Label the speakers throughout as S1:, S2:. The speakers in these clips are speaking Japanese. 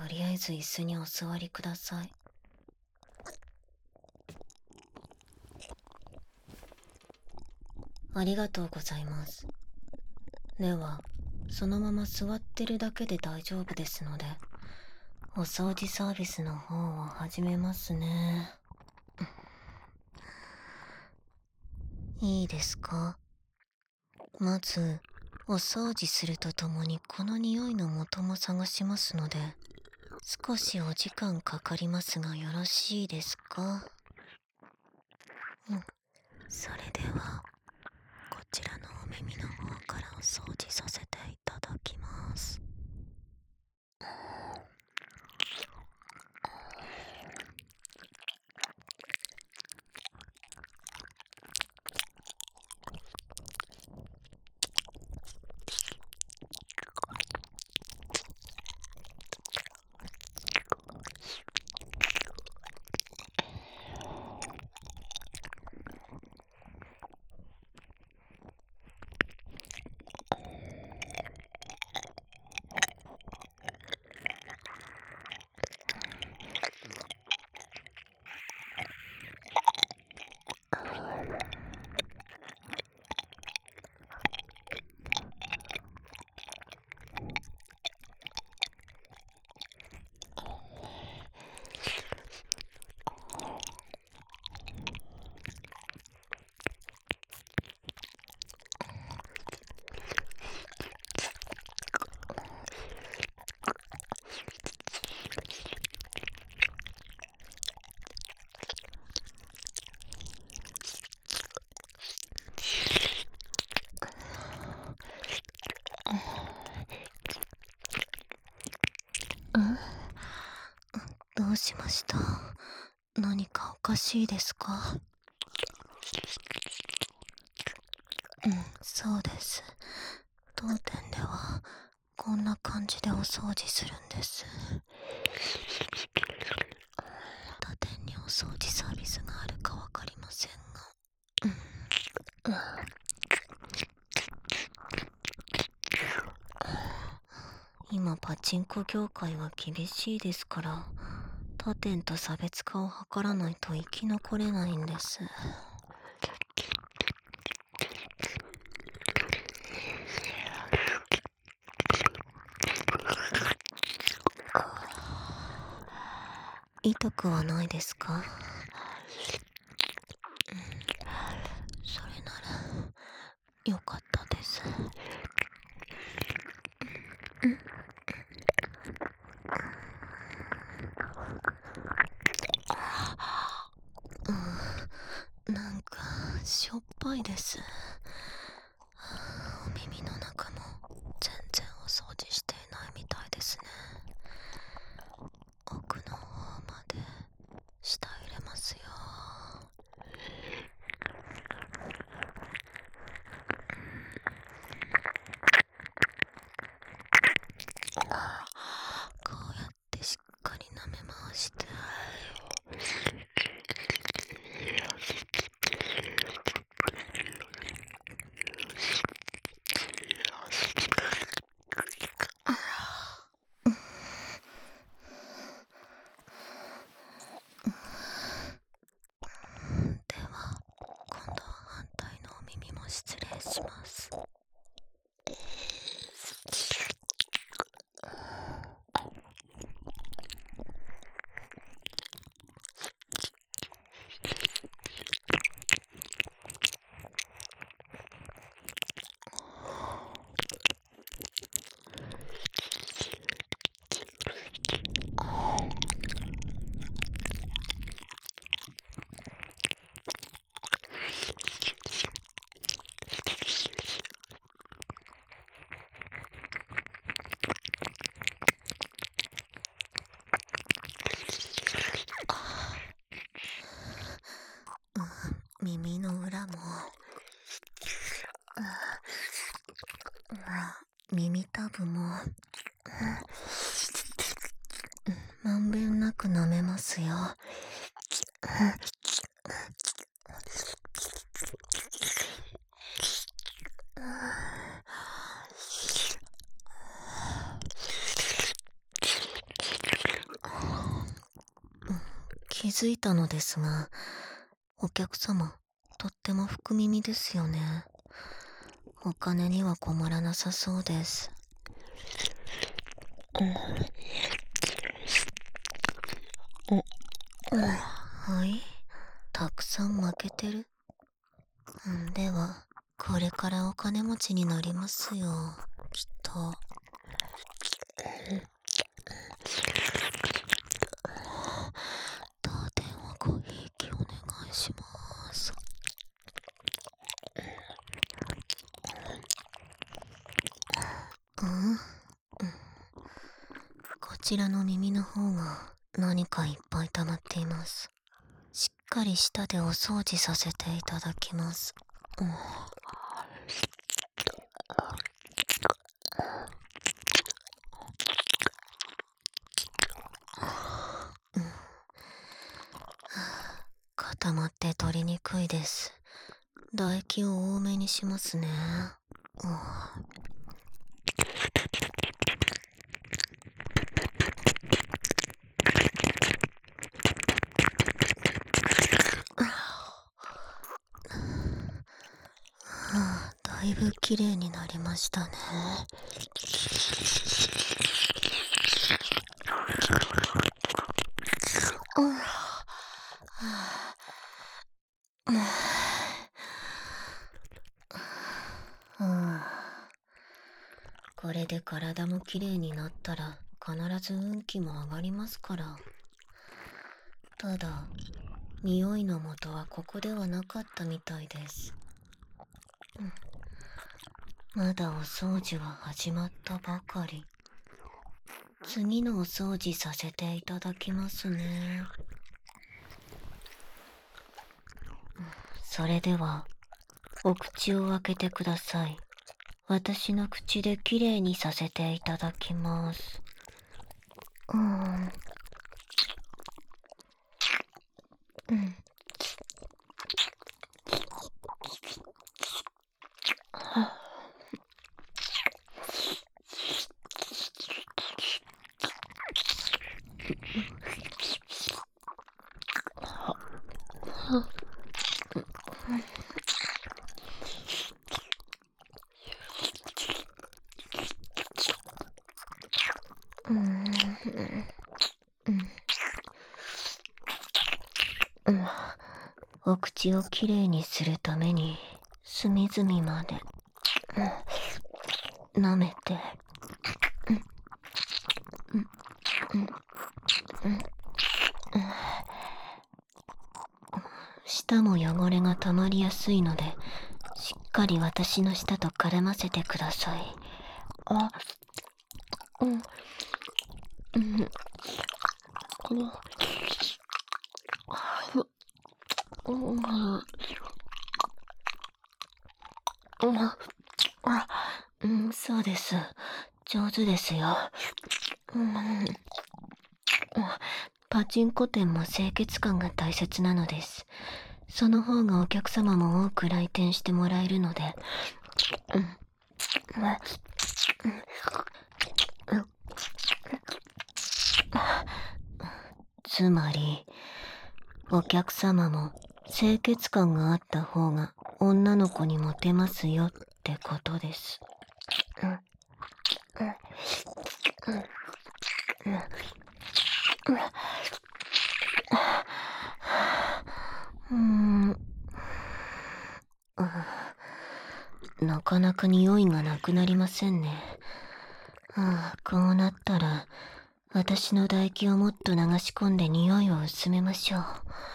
S1: とりあえず椅子にお座りください。ありがとうございます。では、そのまま座ってるだけで大丈夫ですので、お掃除サービスの方を始めますね。いいですか？まず、お掃除するとともにこの匂いの元も探しますので、少しお時間かかりますがよろしいですか？それでは、こちらのお耳の方からお掃除させていただきます。どうしました？何かおかしいですか？そうです。当店ではこんな感じでお掃除するんです。他店にお掃除サービスがあるかわかりませんが、今パチンコ業界は厳しいですから、他店と差別化を図らないと生き残れないんです。痛くはないですか？それならよかったです。なんかしょっぱいです。お耳の中も全然お掃除していないみたいですね。奥の方まで舌入れますよ。こうやってしっかり舐め回して、では今度は反対のお耳も失礼します。耳の裏も、耳たぶも、まんべんなく舐めますよ。 づいたのですが、お客様、とっても福耳ですよね。お金には困らなさそうです。はい、たくさん負けてる。では、これからお金持ちになりますよ、きっと。当店はごひいきお願いします。こちらの耳の方が何かいっぱい溜まっています。しっかり舌でお掃除させていただきます。固まって取りにくいです。唾液を多めにしますね。だいぶ綺麗になりましたね。これで体も綺麗になったら必ず運気も上がりますから。ただ、匂いの元はここではなかったみたいです。まだお掃除は始まったばかり。次のお掃除させていただきますね。それでは、お口を開けてください。私の口できれいにさせていただきます。お口をきれいにするために隅々まで舐めて舌も汚れがたまりやすいので、しっかり私の舌と絡ませてください。そうです。上手ですよ。パチンコ店も清潔感が大切なのです。その方がお客様も多く来店してもらえるので。つまり、お客様も清潔感があった方が女の子にモテますよってことです。なかなか匂いがなくなりませんね。こうなったら、私の唾液をもっと流し込んで匂いを薄めましょう。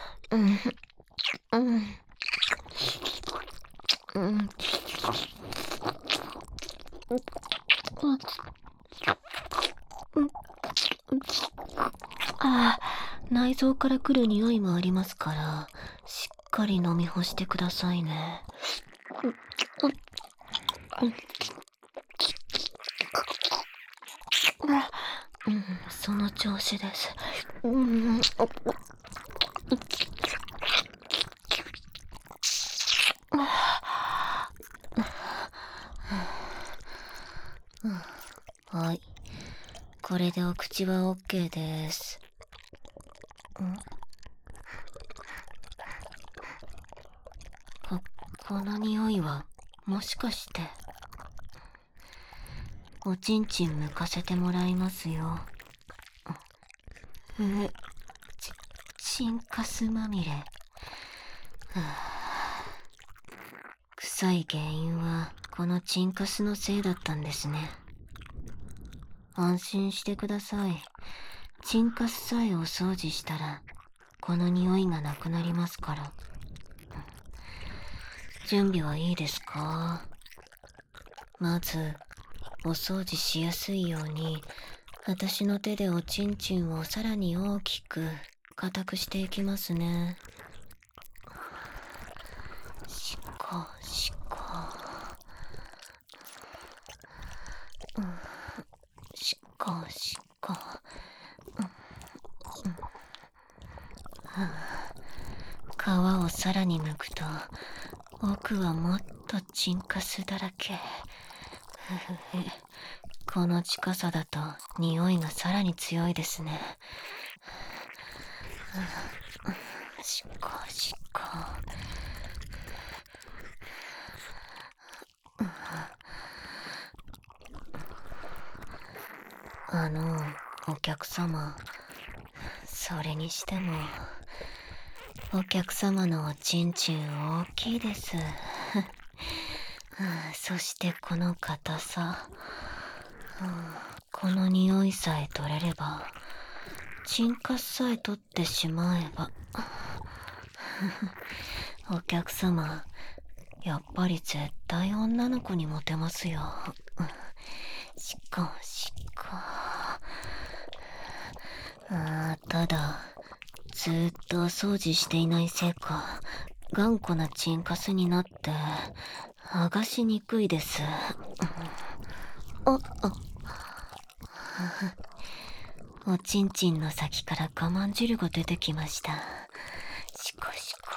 S1: 内臓から来る匂いもありますから、しっかり飲み干してくださいね。その調子です。はい。これでお口は OK です。 この匂いはもしかして。おちんちん剥かせてもらいますよ。チンカスまみれ。臭い原因はこのチンカスのせいだったんですね。安心してください。チンカスさえお掃除したらこの匂いがなくなりますから。準備はいいですか？まずお掃除しやすいように私の手でおちんちんをさらに大きく硬くしていきますね。しこしこ、しこしこ、皮をさらに剥くと奥はもっとチンカスだらけ。この近さだと匂いがさらに強いですね。しこしこ。お客様、それにしてもお客様のおちんちん大きいです。そしてこの硬さ、この匂いさえ取れれば、チンカスさえ取ってしまえばお客様、やっぱり絶対女の子にモテますよ。しこしこ。ただずっとお掃除していないせいか頑固なチンカスになって剥がしにくいです。おちんちんの先から我慢汁が出てきました。しこしこ。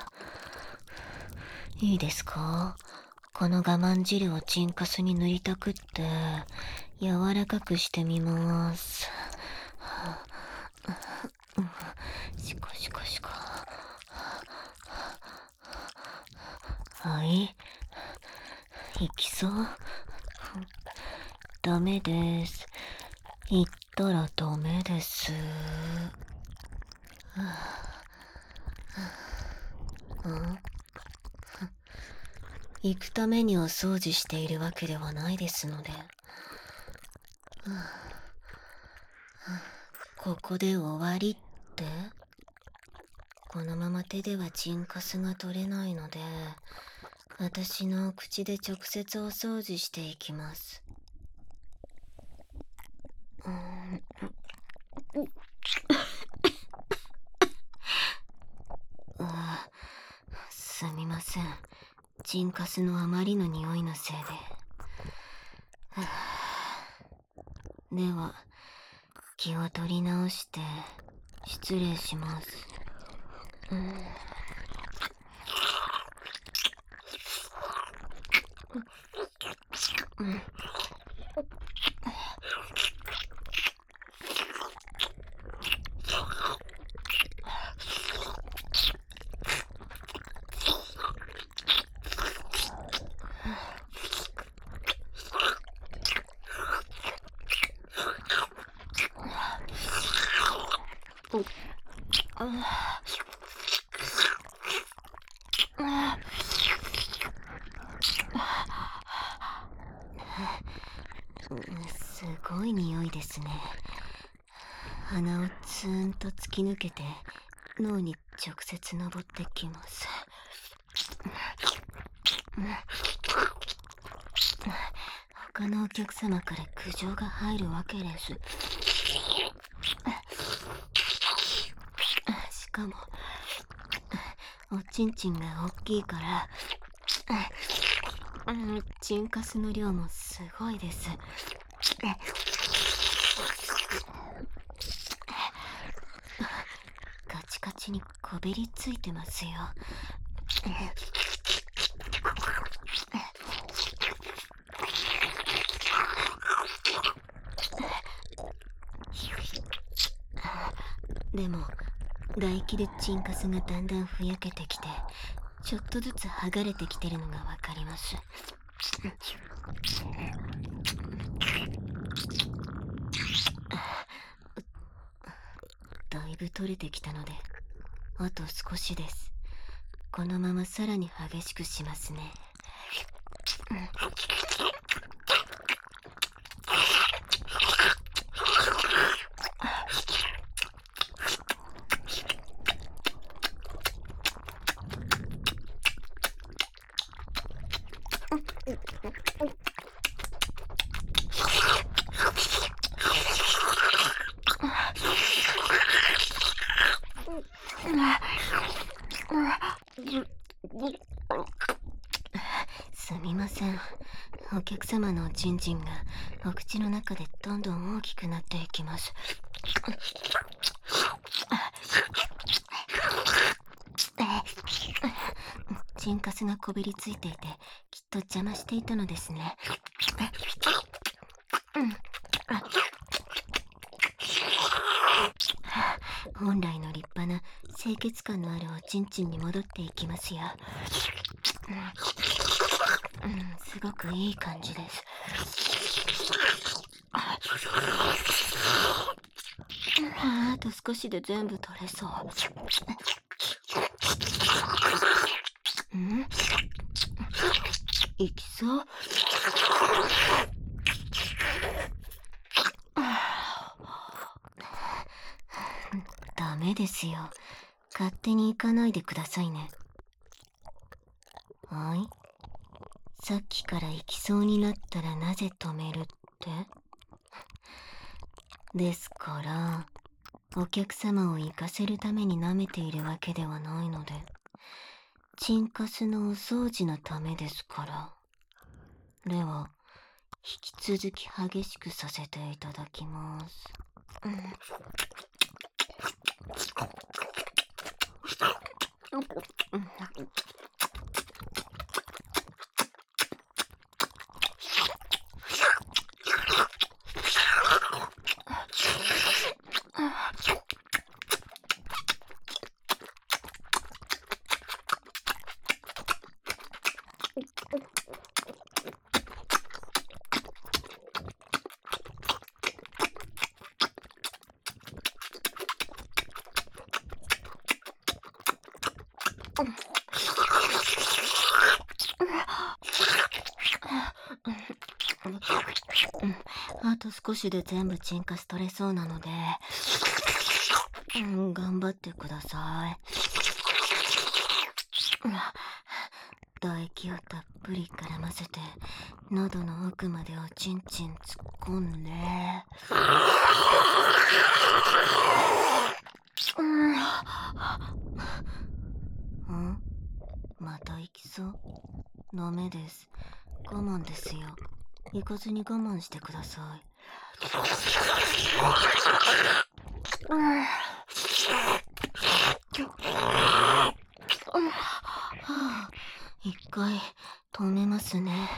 S1: いいですか？この我慢汁をチンカスに塗りたくって柔らかくしてみます。しこしこしこ。はい、行きそう？ダメです。言ったらダメです。行くためにお掃除しているわけではないですので。ここで終わりって？このまま手ではチンカスが取れないので、私の口で直接お掃除していきます。すみません。チンカスのあまりの匂いのせいで。では、気を取り直して失礼します。すごい匂いですね。鼻をツーンと突き抜けて脳に直接登ってきます。他のお客様から苦情が入るわけです。しかもおちんちんが大きいからチンカスの量もすごいです。カチカチにこびりついてますよ。でも唾液でチンカスがだんだんふやけてきて、ちょっとずつ剥がれてきてるのがわかります。だいぶ取れてきたので、あと少しです。このままさらに激しくしますね。すみません。お客様のおちんちんがお口の中でどんどん大きくなっていきます。チンカスがこびりついていて、きっと邪魔していたのですね。本来の立派な清潔感のあるおちんちんに戻っていきますよ。すごくいい感じです。あと少しで全部取れそう。いきそう。ダメですよ。勝手に行かないでくださいね。はい。さっきから行きそうになったらなぜ止めるって？ですから、お客様を行かせるために舐めているわけではないので、チンカスのお掃除のためですから。では、引き続き激しくさせていただきます。あと少しで全部チンカス取れそうなので、頑張ってください。唾液をたっぷり絡ませて、喉の奥までおちんちん突っ込んで、また行きそう？ダメです。我慢ですよ。行かずに我慢してください。一回止めますね。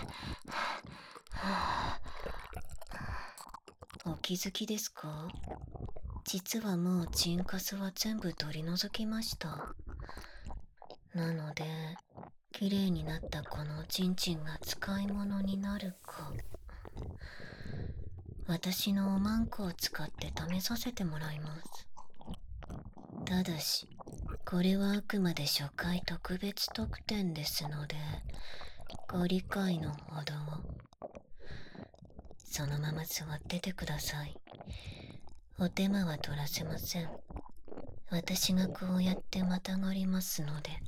S1: お気づきですか？実はもうチンカスは全部取り除きました。なので、綺麗になったこのおちんちんが使い物になるか。私のおまんこを使って試させてもらいます。ただし、これはあくまで初回特別特典ですので、ご理解のほどを。そのまま座っててください。お手間は取らせません。私がこうやってまたがりますので。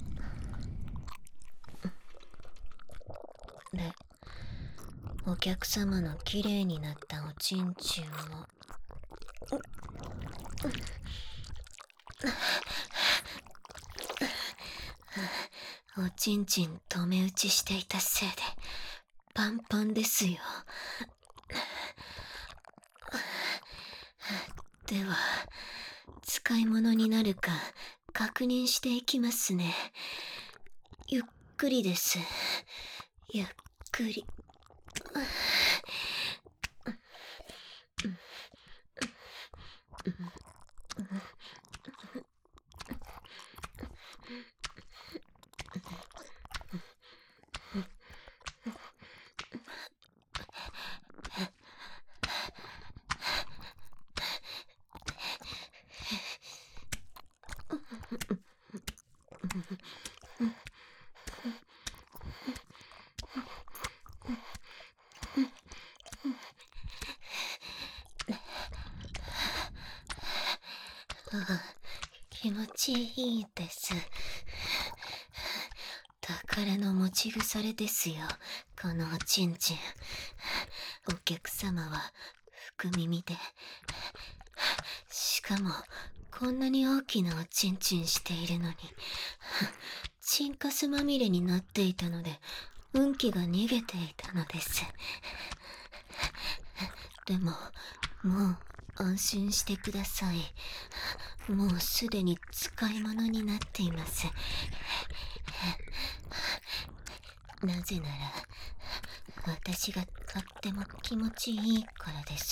S1: で、お客様のきれいになったおちんちんをおちんちん止め打ちしていたせいでパンパンですよ。では、使い物になるか確認していきますね。ゆっくりです。ゆっくり。 ちいいです。宝の持ち腐れですよ、このおちんちん。お客様は福耳で、しかもこんなに大きなおちんちんしているのに、チンカスまみれになっていたので、運気が逃げていたのです。でも、もう安心してください。もうすでに使い物になっています。なぜなら、私がとっても気持ちいいからです。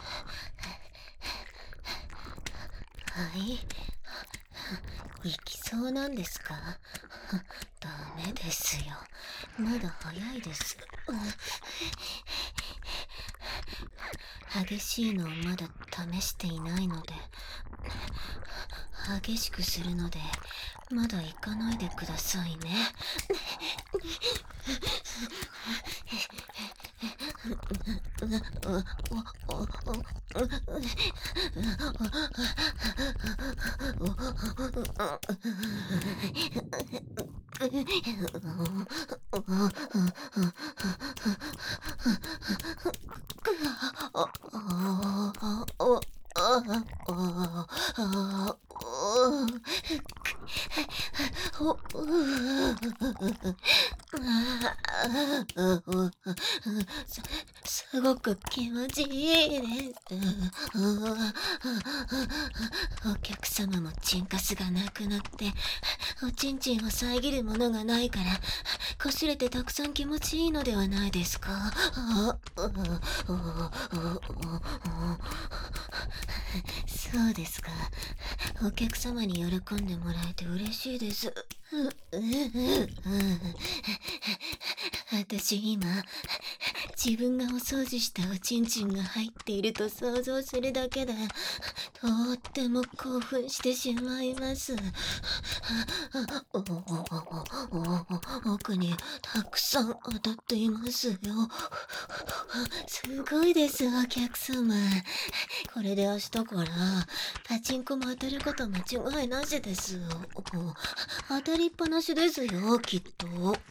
S1: はい。行きそうなんですか？ダメですよ。まだ早いです。激しいのをまだ試していないので、激しくするので、まだ行かないでくださいね。すごく気持ちいいです。お客様もチンカスがなくなって、おちんちんを遮るものがないから、擦れてたくさん気持ちいいのではないですか？そうですか。お客様に喜んでもらえて嬉しいです。私今、自分がお掃除したおちんちんが入っていると想像するだけで、とっても興奮してしまいます。奥にたくさん当たっていますよ。すごいです、お客様。これで明日からパチンコも当たること間違いなしです。当たりっぱなしですよ、きっと。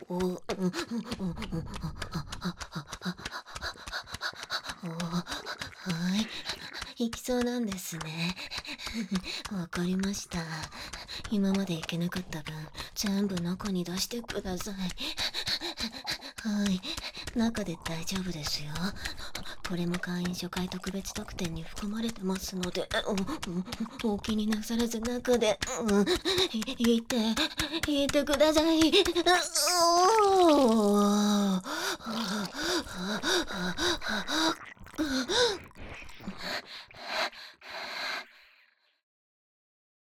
S1: はい。行きそうなんですね。わかりました。今まで行けなかった分、全部中に出してください。はい。中で大丈夫ですよ。これも会員初回特別特典に含まれてますので、お気になさらず中で、言ってください。